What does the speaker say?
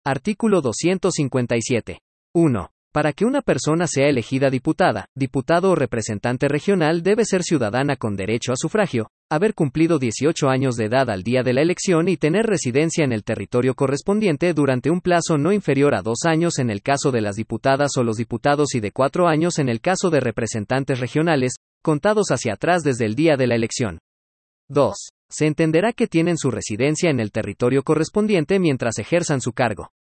Artículo 257. 1. Para que una persona sea elegida diputada, diputado o representante regional debe ser ciudadana con derecho a sufragio, haber cumplido 18 años de edad al día de la elección y tener residencia en el territorio correspondiente durante un plazo no inferior a 2 años en el caso de las diputadas o los diputados y de 4 años en el caso de representantes regionales, contados hacia atrás desde el día de la elección. 2. Se entenderá que tienen su residencia en el territorio correspondiente mientras ejerzan su cargo.